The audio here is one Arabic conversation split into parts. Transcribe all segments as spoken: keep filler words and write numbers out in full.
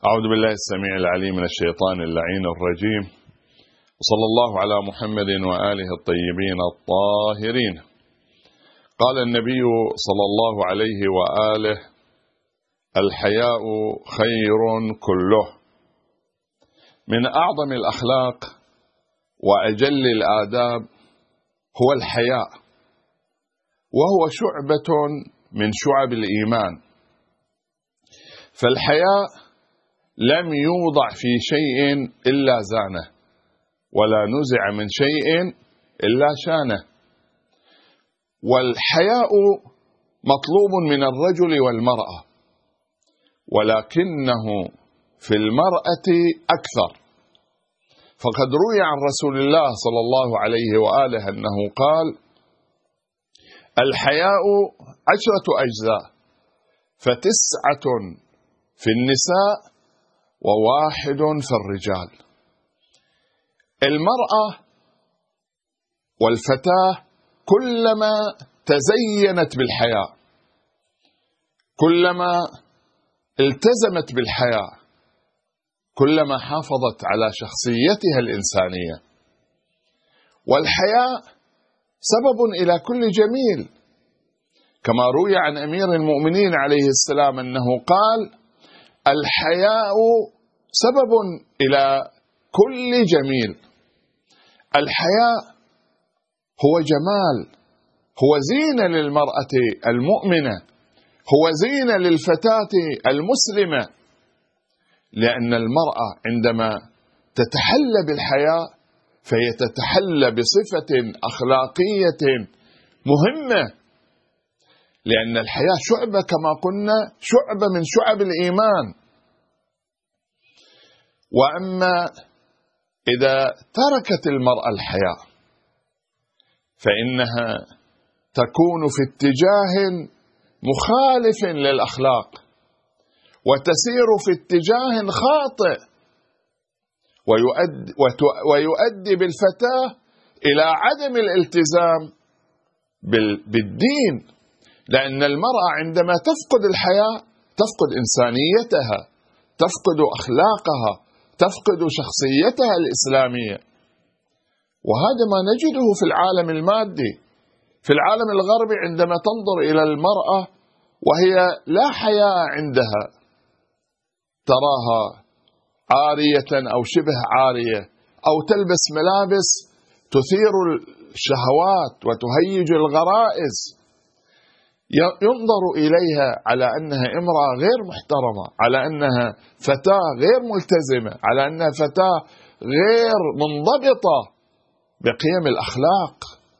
أعوذ بالله السميع العليم من الشيطان اللعين الرجيم، وصلى الله على محمد وآله الطيبين الطاهرين. قال النبي صلى الله عليه وآله: الحياء خير كله. من أعظم الأخلاق وأجل الآداب هو الحياء، وهو شعبة من شعب الإيمان. فالحياء لم يوضع في شيء إلا زانه، ولا نزع من شيء إلا شانه. والحياء مطلوب من الرجل والمرأة، ولكنه في المرأة أكثر. فقد روي عن رسول الله صلى الله عليه وآله أنه قال: الحياء عشرة أجزاء، فتسعة في النساء وواحد في الرجال. المرأة والفتاة كلما تزينت بالحياء، كلما التزمت بالحياء، كلما حافظت على شخصيتها الإنسانية. والحياء سبب إلى كل جميل، كما روي عن أمير المؤمنين عليه السلام أنه قال: الحياء سبب إلى كل جميل. الحياء هو جمال، هو زينة للمرأة المؤمنة، هو زينة للفتاة المسلمة. لأن المرأة عندما تتحلى بالحياء فهي تتحلى بصفة أخلاقية مهمة، لأن الحياء شعبة كما قلنا، شعبة من شعب الإيمان. وأما إذا تركت المرأة الحياء فإنها تكون في اتجاه مخالف للأخلاق، وتسير في اتجاه خاطئ، ويؤدي, ويؤدي بالفتاة إلى عدم الالتزام بالدين. لأن المرأة عندما تفقد الحياء تفقد إنسانيتها، تفقد أخلاقها، تفقد شخصيتها الإسلامية. وهذا ما نجده في العالم المادي. في العالم الغربي عندما تنظر إلى المرأة وهي لا حياء عندها، تراها عارية أو شبه عارية، أو تلبس ملابس تثير الشهوات وتهيج الغرائز، ينظر إليها على أنها امرأة غير محترمة، على أنها فتاة غير ملتزمة، على أنها فتاة غير منضبطة بقيم الأخلاق.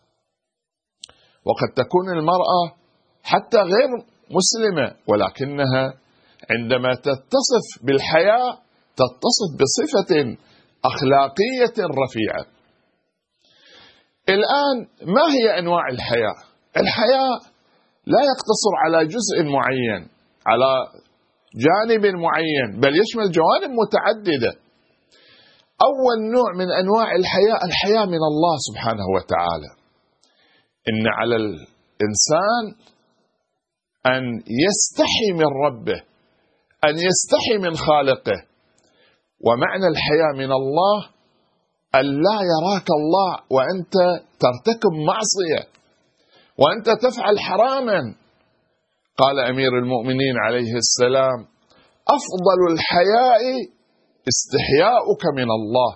وقد تكون المرأة حتى غير مسلمة، ولكنها عندما تتصف بالحياء تتصف بصفة أخلاقية رفيعة. الآن ما هي أنواع الحياء؟ الحياء لا يقتصر على جزء معين، على جانب معين، بل يشمل جوانب متعددة. أول نوع من أنواع الحياء الحياء من الله سبحانه وتعالى. إن على الإنسان أن يستحي من ربه، أن يستحي من خالقه. ومعنى الحياء من الله أن لا يراك الله وأنت ترتكب معصية، وأنت تفعل حراما. قال أمير المؤمنين عليه السلام: أفضل الحياء استحياؤك من الله.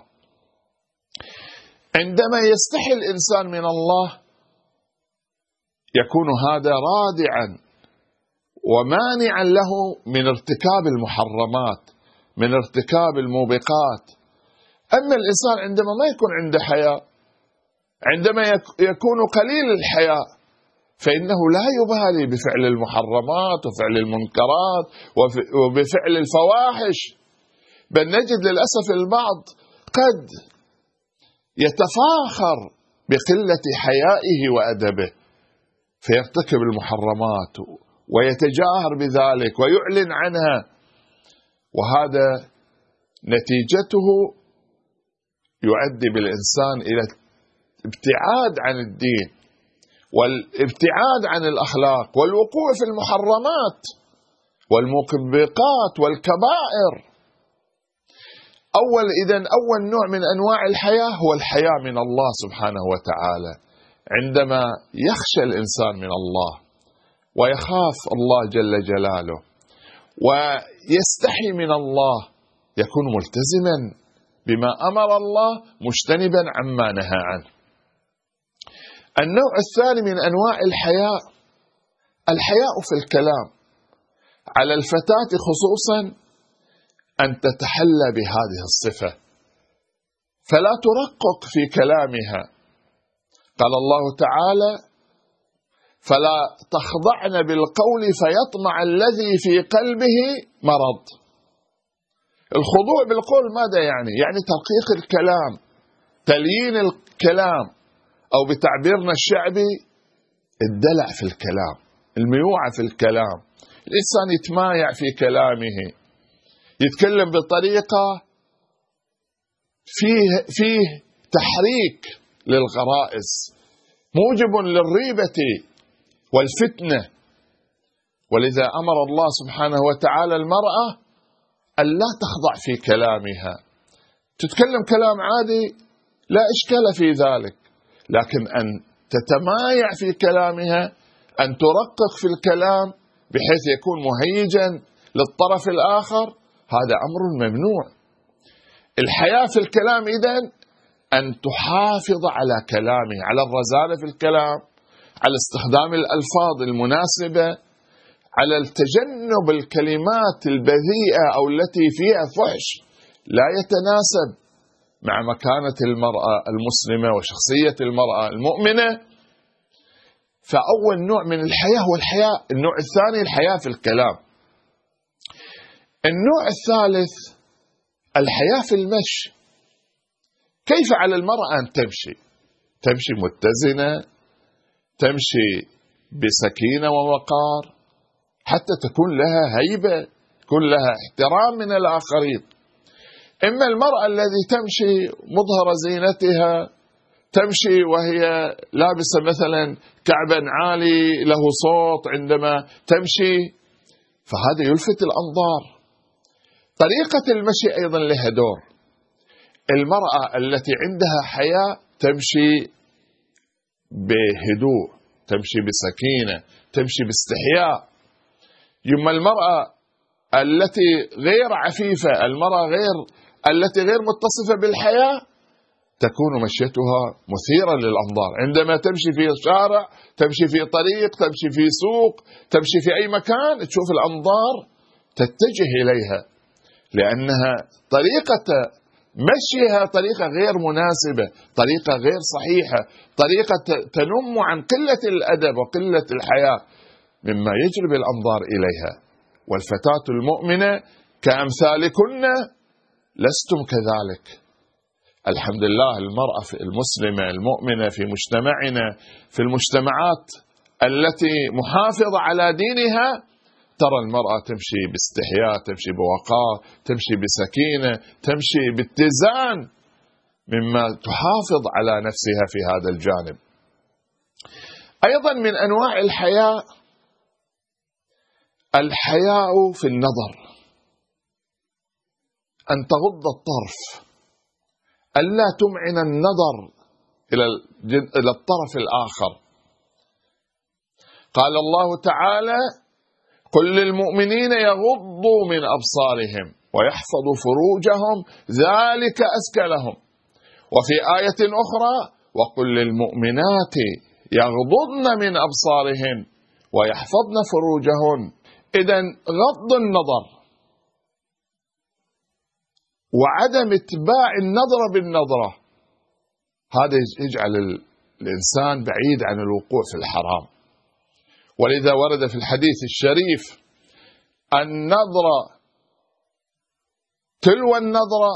عندما يستحي الإنسان من الله يكون هذا رادعا ومانعا له من ارتكاب المحرمات، من ارتكاب الموبقات. أما الإنسان عندما ما يكون عنده حياء، عندما يكون قليل الحياء، فإنه لا يبالي بفعل المحرمات وفعل المنكرات وبفعل الفواحش. بل نجد للأسف البعض قد يتفاخر بقلة حيائه وأدبه فيرتكب المحرمات ويتجاهر بذلك ويعلن عنها، وهذا نتيجته يؤدي بالإنسان إلى ابتعاد عن الدين والابتعاد عن الأخلاق والوقوع في المحرمات والموبقات والكبائر. أول إذن أول نوع من أنواع الحياة هو الحياء من الله سبحانه وتعالى، عندما يخشى الإنسان من الله ويخاف الله جل جلاله ويستحي من الله، يكون ملتزما بما أمر الله مجتنبا عما نهى عنه. النوع الثاني من أنواع الحياء الحياء في الكلام، على الفتاة خصوصا أن تتحلى بهذه الصفة فلا ترقق في كلامها. قال الله تعالى: فلا تخضعن بالقول فيطمع الذي في قلبه مرض. الخضوع بالقول ماذا يعني؟ يعني ترقيق الكلام، تليين الكلام، أو بتعبيرنا الشعبي الدلع في الكلام، الميوعة في الكلام. الإنسان يتمايع في كلامه، يتكلم بطريقة فيه, فيه تحريك للغرائز، موجب للريبة والفتنة. ولذا أمر الله سبحانه وتعالى المرأة أن لا تخضع في كلامها، تتكلم كلام عادي لا إشكال في ذلك، لكن أن تتمايع في كلامها، أن ترقق في الكلام بحيث يكون مهيجا للطرف الآخر، هذا أمر ممنوع. الحياة في الكلام إذن أن تحافظ على كلامه، على الرزانة في الكلام، على استخدام الألفاظ المناسبة، على التجنب الكلمات البذيئة أو التي فيها فحش لا يتناسب مع مكانة المرأة المسلمة وشخصية المرأة المؤمنة. فأول نوع من الحياة هو الحياة. النوع الثاني الحياة في الكلام. النوع الثالث الحياة في المشي. كيف على المرأة أن تمشي؟ تمشي متزنة، تمشي بسكينة ووقار، حتى تكون لها هيبة، يكون لها احترام من الآخرين. إما المرأة التي تمشي مظهر زينتها، تمشي وهي لابسة مثلا كعبا عالي له صوت عندما تمشي، فهذا يلفت الأنظار. طريقة المشي أيضا لها دور. المرأة التي عندها حياء تمشي بهدوء، تمشي بسكينة، تمشي باستحياء. يما المرأة التي غير عفيفة، المرأة غير التي غير متصفة بالحياء، تكون مشيتها مثيرة للأنظار. عندما تمشي في شارع، تمشي في طريق، تمشي في سوق، تمشي في أي مكان، تشوف الأنظار تتجه إليها، لأنها طريقة مشيها طريقة غير مناسبة، طريقة غير صحيحة، طريقة تنم عن قلة الأدب وقلة الحياء، مما يجلب الأنظار إليها. والفتاة المؤمنة كأمثالكن لستم كذلك. الحمد لله المرأة المسلمة المؤمنة في مجتمعنا، في المجتمعات التي محافظة على دينها، ترى المرأة تمشي باستحياء، تمشي بوقار، تمشي بسكينة، تمشي باتزان، مما تحافظ على نفسها في هذا الجانب. أيضا من أنواع الحياء الحياء في النظر، أن تغض الطرف، ألا تمعن النظر إلى الطرف الآخر. قال الله تعالى: قل للمؤمنين يغضوا من أبصارهم ويحفظوا فروجهم ذلك أزكى لهم. وفي آية أخرى: وقل للمؤمنات يغضضن من أبصارهن ويحفظن فروجهن. إذن غض النظر وعدم اتباع النظرة بالنظرة، هذا يجعل الإنسان بعيد عن الوقوع في الحرام. ولذا ورد في الحديث الشريف: النظرة تلو النظرة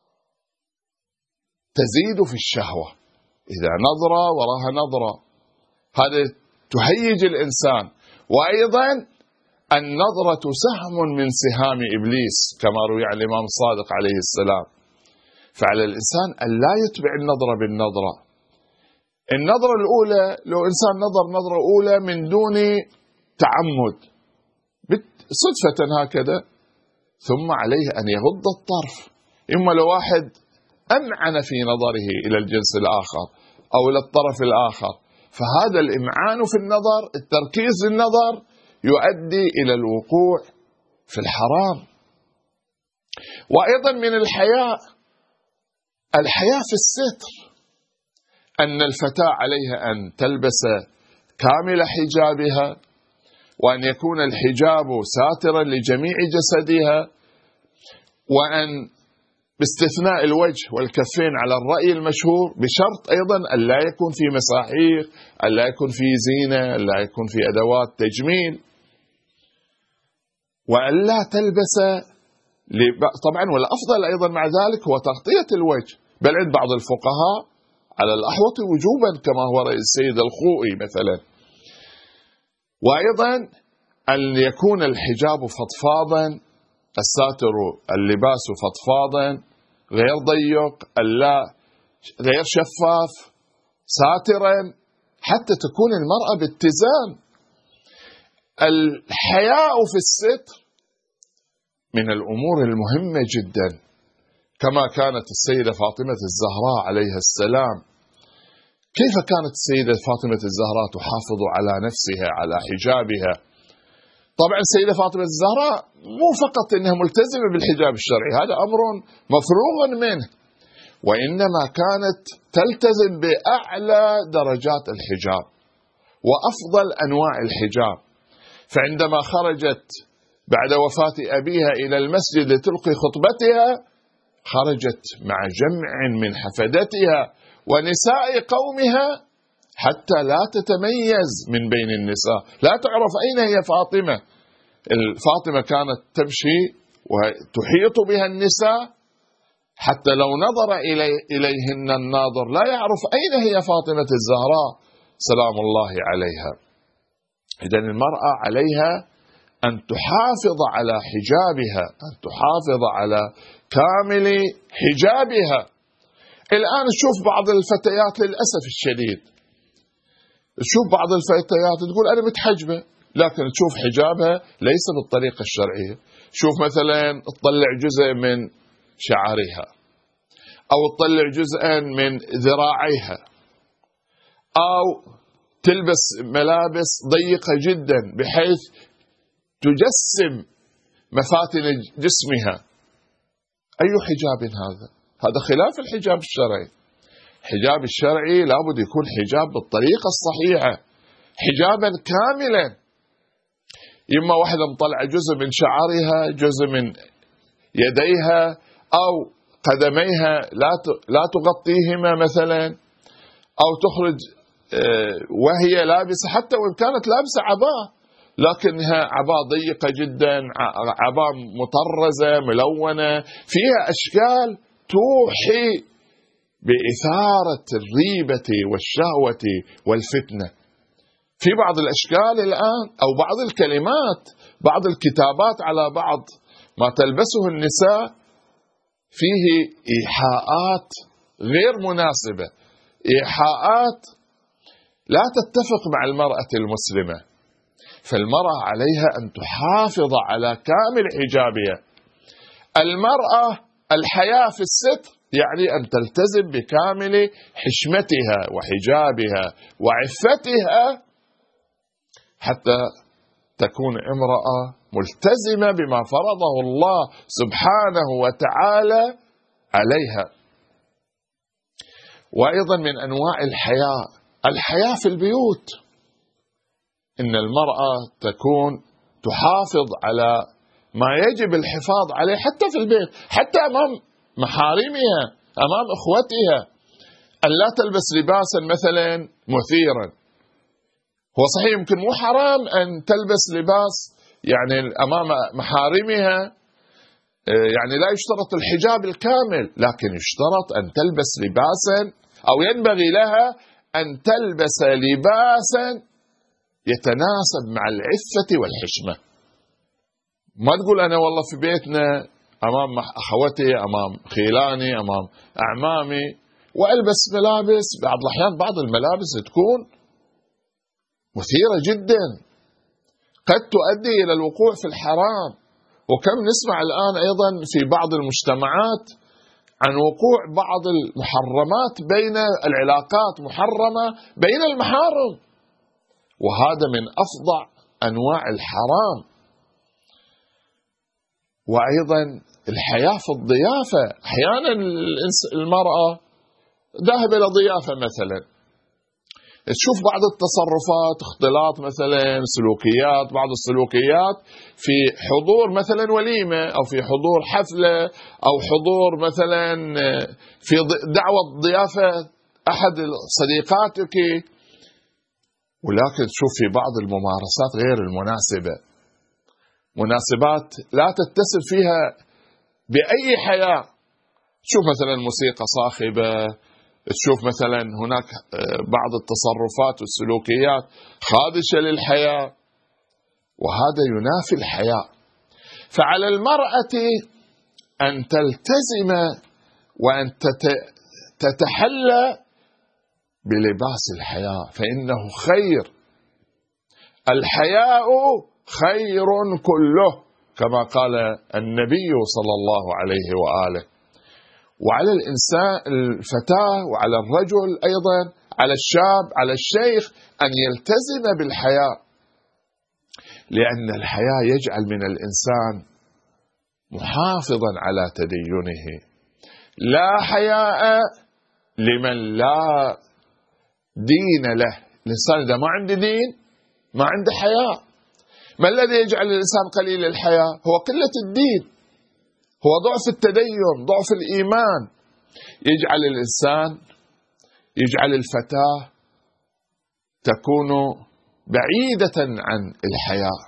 تزيد في الشهوة. إذا نظرة وراها نظرة، هذا تهيج الإنسان. وأيضا النظرة سهم من سهام إبليس، كما روي عن الإمام الصادق عليه السلام. فعلى الإنسان أن لا يتبع النظرة بالنظرة. النظرة الأولى، لو إنسان نظر نظرة أولى من دون تعمد صدفة هكذا، ثم عليه أن يغض الطرف إما لو واحد أمعن في نظره إلى الجنس الآخر أو إلى الطرف الآخر، فهذا الإمعان في النظر، التركيز النظر، يؤدي إلى الوقوع في الحرام. وأيضا من الحياء الحياء في الستر، أن الفتاة عليها أن تلبس كامل حجابها، وأن يكون الحجاب ساترا لجميع جسدها، وأن باستثناء الوجه والكفين على الرأي المشهور، بشرط أيضا أن لا يكون في مساحيق، أن لا يكون في زينة، أن لا يكون في أدوات تجميل، وأن لا تلبس طبعا. والأفضل أيضا مع ذلك هو تغطية الوجه، بل عند بعض الفقهاء على الأحوط وجوبا كما هو رأي السيد الخوئي مثلا. وأيضا أن يكون الحجاب فضفاضا، الساتر اللباس فضفاضا غير ضيق، ألا غير شفاف، ساترا، حتى تكون المرأة باتزان. الحياء في الستر من الأمور المهمة جدا، كما كانت السيدة فاطمة الزهراء عليها السلام. كيف كانت السيدة فاطمة الزهراء تحافظ على نفسها، على حجابها؟ طبعا السيدة فاطمة الزهراء مو فقط أنها ملتزمة بالحجاب الشرعي، هذا أمر مفروغ منه، وإنما كانت تلتزم بأعلى درجات الحجاب وأفضل أنواع الحجاب. فعندما خرجت بعد وفاة أبيها إلى المسجد لتلقي خطبتها، خرجت مع جمع من حفدتها ونساء قومها حتى لا تتميز من بين النساء، لا تعرف أين هي فاطمة. فاطمة كانت تمشي وتحيط بها النساء، حتى لو نظر إلي إليهن الناظر لا يعرف أين هي فاطمة الزهراء سلام الله عليها. إذن المرأة عليها أن تحافظ على حجابها، أن تحافظ على كامل حجابها. الآن نشوف بعض الفتيات للأسف الشديد، تشوف بعض الفتيات تقول أنا متحجبة، لكن تشوف حجابها ليس بالطريقة الشرعية. شوف مثلا تطلع جزء من شعرها، أو تطلع جزءا من ذراعيها، أو تلبس ملابس ضيقة جدا بحيث تجسم مفاتن جسمها. أي حجاب هذا؟ هذا خلاف الحجاب الشرعي. الحجاب الشرعي لابد يكون حجاب بالطريقة الصحيحة، حجابا كاملا. إما واحدة مطلعة جزء من شعرها، جزء من يديها أو قدميها لا تغطيهما مثلا، أو تخرج وهي لابسة، حتى وإن كانت لابسة عباءة لكنها عباءة ضيقة جدا، عباءة مطرزة ملونة فيها أشكال توحي بإثارة الريبة والشهوة والفتنة. في بعض الأشكال الآن أو بعض الكلمات، بعض الكتابات على بعض ما تلبسه النساء فيه إيحاءات غير مناسبة، إيحاءات لا تتفق مع المرأة المسلمة. فالمرأة عليها أن تحافظ على كامل حجابها. المرأة الحياء في الستر يعني أن تلتزم بكامل حشمتها وحجابها وعفتها، حتى تكون امرأة ملتزمة بما فرضه الله سبحانه وتعالى عليها. وأيضا من أنواع الحياء الحياء في البيوت، إن المرأة تكون تحافظ على ما يجب الحفاظ عليه حتى في البيت، حتى أمام محارمها، أمام أخوتها، أن لا تلبس لباسا مثلا مثيرا. هو صحيح يمكن مو حرام أن تلبس لباس يعني أمام محارمها، يعني لا يشترط الحجاب الكامل، لكن يشترط أن تلبس لباسا، أو ينبغي لها أن تلبس لباسا يتناسب مع العفة والحشمة. ما تقول أنا والله في بيتنا أمام أخوتي، أمام خيلاني، أمام أعمامي، وألبس ملابس. بعض الأحيان بعض الملابس تكون مثيرة جدا، قد تؤدي إلى الوقوع في الحرام. وكم نسمع الآن أيضا في بعض المجتمعات عن وقوع بعض المحرمات بين العلاقات محرمة بين المحارم، وهذا من أفظع أنواع الحرام. وأيضا الحياة في الضيافة، أحيانا المرأة ذاهبة إلى ضيافة مثلا، تشوف بعض التصرفات، اختلاط مثلا سلوكيات، بعض السلوكيات في حضور مثلا وليمة أو في حضور حفلة أو حضور مثلا في دعوة ضيافة أحد صديقاتك، ولكن تشوف في بعض الممارسات غير المناسبة، مناسبات لا تتصل فيها بأي حياة. تشوف مثلا موسيقى صاخبة، تشوف مثلا هناك بعض التصرفات والسلوكيات خادشة للحياة، وهذا ينافي الحياة. فعلى المرأة أن تلتزم وأن تتحلى بلباس الحياة، فإنه خير، الحياء خير كله كما قال النبي صلى الله عليه وآله. وعلى الإنسان الفتاة وعلى الرجل أيضا، على الشاب على الشيخ أن يلتزم بالحياء، لأن الحياء يجعل من الإنسان محافظا على تدينه. لا حياء لمن لا دين له. الإنسان إذا ما عنده دين ما عنده حياء. ما الذي يجعل الإنسان قليل الحياء؟ هو قلة الدين، هو ضعف التدين، ضعف الإيمان، يجعل الإنسان يجعل الفتاة تكون بعيدة عن الحياء.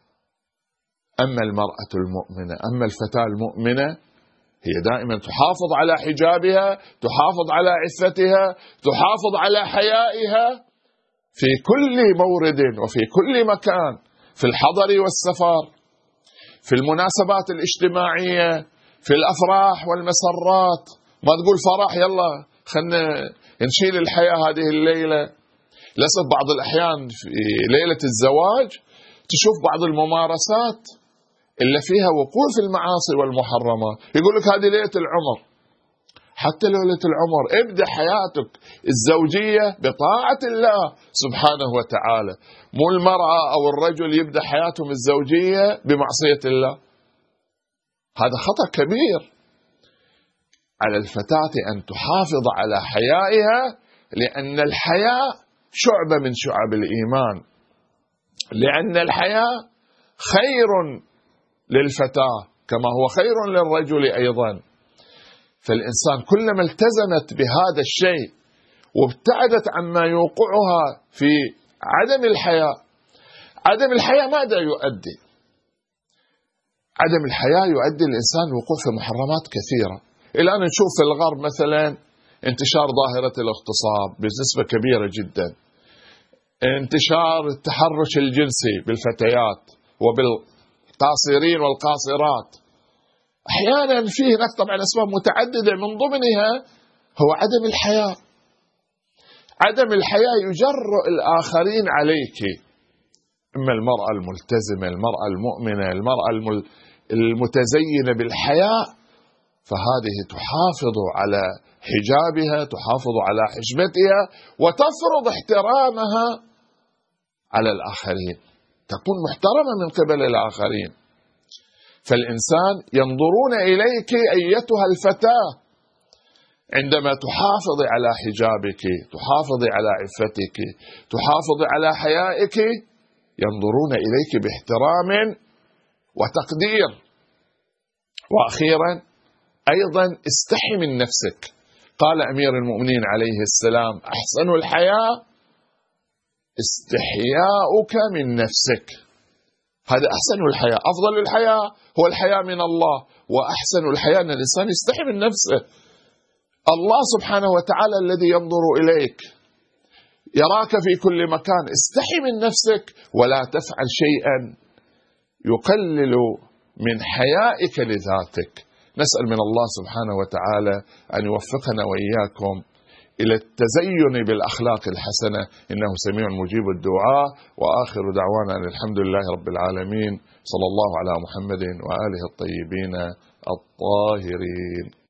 أما المرأة المؤمنة، أما الفتاة المؤمنة، هي دائما تحافظ على حجابها، تحافظ على عفتها، تحافظ على حيائها في كل مورد وفي كل مكان، في الحضر والسفر، في المناسبات الاجتماعية، في الأفراح والمسرات. ما تقول فرح يلا خلنا نشيل الحياة هذه الليلة. للأسف بعض الأحيان في ليلة الزواج تشوف بعض الممارسات اللي فيها وقوع في المعاصي والمحرمات، يقول لك هذه ليلة العمر. حتى ليلة العمر ابدأ حياتك الزوجية بطاعة الله سبحانه وتعالى، مو المرأة أو الرجل يبدأ حياتهم الزوجية بمعصية الله. هذا خطأ كبير. على الفتاة أن تحافظ على حيائها، لأن الحياء شعبة من شعب الإيمان، لأن الحياء خير للفتاة كما هو خير للرجل أيضا. فالإنسان كلما التزمت بهذا الشيء وابتعدت عما يوقعها في عدم الحياء. عدم الحياء ماذا يؤدي؟ عدم الحياء يؤدي الإنسان وقوع في محرمات كثيرة. الآن نشوف في الغرب مثلا انتشار ظاهرة الاغتصاب بنسبة كبيرة جدا، انتشار التحرش الجنسي بالفتيات وبالقاصرين والقاصرات. أحيانا فيه هناك طبعا أسباب متعددة، من ضمنها هو عدم الحياء. عدم الحياء يجرؤ الآخرين عليك، إما المرأة الملتزمة، المرأة المؤمنة، المرأة المتزينة بالحياء، فهذه تحافظ على حجابها، تحافظ على حشمتها، وتفرض احترامها على الآخرين، تكون محترمة من قبل الآخرين. فالإنسان ينظرون إليك أيتها الفتاة عندما تحافظ على حجابك، تحافظ على عفتك، تحافظ على حيائك، ينظرون إليك باحترام وتقدير. وأخيرا أيضا استحي من نفسك. قال أمير المؤمنين عليه السلام: أحسن الحياء استحياؤك من نفسك. هذا أحسن الحياء، أفضل الحياء هو الحياء من الله، وأحسن الحياء أن الإنسان يستحي من نفسه. الله سبحانه وتعالى الذي ينظر إليك يراك في كل مكان، استحي من نفسك ولا تفعل شيئا يقلل من حيائك لذاتك. نسأل من الله سبحانه وتعالى أن يوفقنا وإياكم إلى التزين بالأخلاق الحسنة، إنه سميع مجيب الدعاء. وآخر دعوانا أن الحمد لله رب العالمين، صلى الله على محمد وآله الطيبين الطاهرين.